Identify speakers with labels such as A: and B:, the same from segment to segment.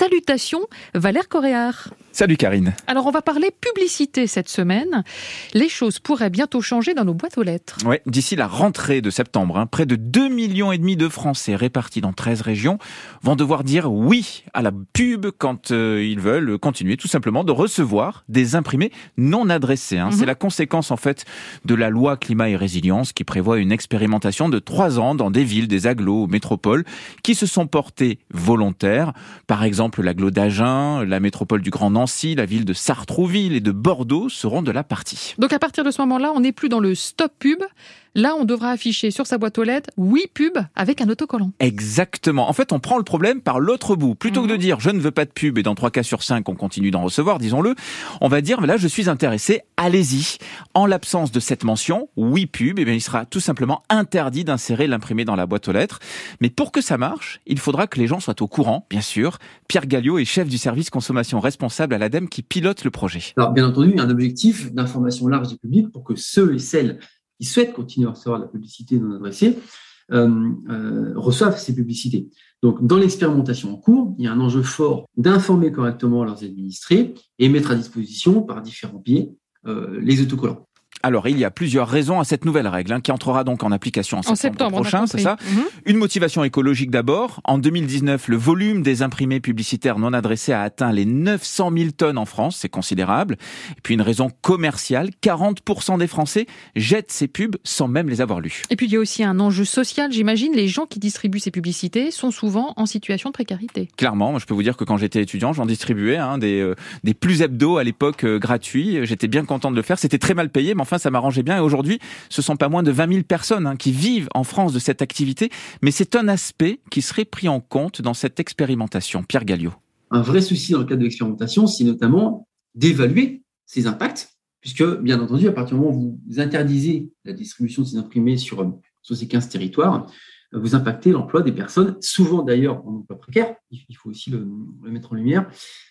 A: Salutations, Valère Coréard.
B: Salut Karine.
A: Alors on va parler publicité cette semaine. Les choses pourraient bientôt changer dans nos boîtes aux lettres.
B: Ouais, d'ici la rentrée de septembre, près de 2,5 millions de Français répartis dans 13 régions vont devoir dire oui à la pub quand ils veulent continuer tout simplement de recevoir des imprimés non adressés. C'est la conséquence en fait de la loi climat et résilience qui prévoit une expérimentation de 3 ans dans des villes, des agglos ou métropoles qui se sont portées volontaires. Par exemple, l'agglo d'Agen, la métropole du Grand Nancy, la ville de Sartrouville et de Bordeaux seront de la partie.
A: Donc à partir de ce moment-là, on n'est plus dans le stop pub. Là, on devra afficher sur sa boîte aux lettres « Oui pub » avec un autocollant.
B: Exactement. En fait, on prend le problème par l'autre bout. Plutôt que de dire « Je ne veux pas de pub » et dans 3 cas sur 5, on continue d'en recevoir, disons-le, on va dire « Mais là, je suis intéressé, allez-y ». En l'absence de cette mention « Oui pub », il sera tout simplement interdit d'insérer l'imprimé dans la boîte aux lettres. Mais pour que ça marche, il faudra que les gens soient au courant, bien sûr. Pierre Galliot est chef du service consommation responsable à l'ADEME qui pilote le projet.
C: Alors, bien entendu, il y a un objectif d'information large du public pour que ceux et celles qui souhaitent continuer à recevoir de la publicité non adressée reçoivent ces publicités. Donc, dans l'expérimentation en cours, il y a un enjeu fort d'informer correctement leurs administrés et mettre à disposition par différents biais les autocollants.
B: Alors, il y a plusieurs raisons à cette nouvelle règle qui entrera donc en application en septembre prochain, c'est ça ? Une motivation écologique d'abord. En 2019, le volume des imprimés publicitaires non adressés a atteint les 900 000 tonnes en France, c'est considérable. Et puis une raison commerciale, 40% des Français jettent ces pubs sans même les avoir lues.
A: Et puis il y a aussi un enjeu social, j'imagine. Les gens qui distribuent ces publicités sont souvent en situation de précarité.
B: Clairement, moi, je peux vous dire que quand j'étais étudiant, j'en distribuais des plus hebdo à l'époque gratuits. J'étais bien content de le faire. C'était très mal payé, mais enfin, ça m'arrangeait bien. Et aujourd'hui, ce sont pas moins de 20 000 personnes qui vivent en France de cette activité. Mais c'est un aspect qui serait pris en compte dans cette expérimentation. Pierre Galliot.
C: Un vrai souci dans le cadre de l'expérimentation, c'est notamment d'évaluer ces impacts, puisque, bien entendu, à partir du moment où vous interdisez la distribution de ces imprimés sur ces 15 territoires, vous impactez l'emploi des personnes, souvent d'ailleurs en emploi précaire, il faut aussi le mettre en lumière.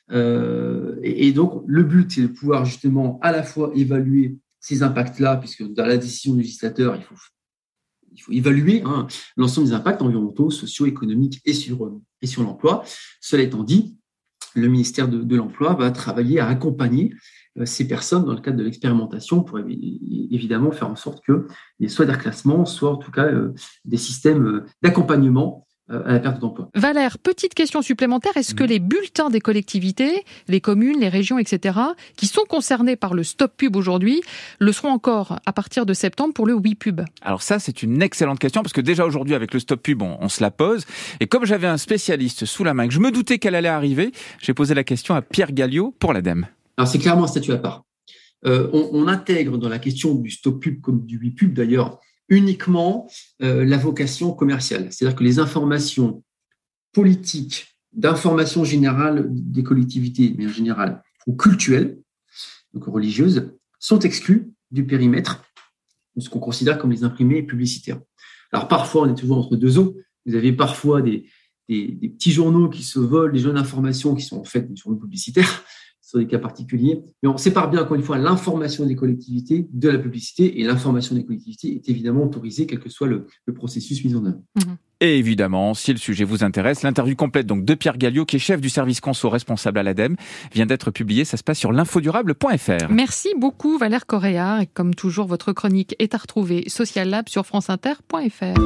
C: Et donc, le but, c'est de pouvoir justement à la fois évaluer ces impacts-là, puisque dans la décision du législateur, il faut évaluer l'ensemble des impacts environnementaux, sociaux, économiques et sur l'emploi. Cela étant dit, le ministère de l'Emploi va travailler à accompagner ces personnes dans le cadre de l'expérimentation pour évidemment faire en sorte qu'il y ait soit des reclassements, soit en tout cas des systèmes d'accompagnement à la perte d'emploi.
A: Valère, petite question supplémentaire. Est-ce que les bulletins des collectivités, les communes, les régions, etc., qui sont concernés par le stop pub aujourd'hui, le seront encore à partir de septembre pour le oui pub ?
B: Alors ça, c'est une excellente question parce que déjà aujourd'hui, avec le stop pub, on se la pose. Et comme j'avais un spécialiste sous la main, que je me doutais qu'elle allait arriver, j'ai posé la question à Pierre Galliot pour l'ADEME.
C: Alors c'est clairement un statut à part. On intègre dans la question du stop pub comme du oui pub d'ailleurs, uniquement la vocation commerciale. C'est-à-dire que les informations politiques, d'information générale des collectivités, mais en général, ou culturelles, donc religieuses, sont exclues du périmètre de ce qu'on considère comme les imprimés publicitaires. Alors parfois, on est toujours entre deux eaux. Vous avez parfois des petits journaux qui se volent des jeunes informations qui sont en fait des journaux publicitaires, sur des cas particuliers, mais on sépare bien, encore une fois, l'information des collectivités de la publicité, et l'information des collectivités est évidemment autorisée, quel que soit le processus mis en œuvre.
B: Et évidemment, si le sujet vous intéresse, l'interview complète donc de Pierre Galliot, qui est chef du service conso responsable à l'ADEME, vient d'être publiée. Ça se passe sur l'infodurable.fr.
A: Merci beaucoup Valère Coréard, et comme toujours, votre chronique est à retrouver Social Lab sur franceinter.fr.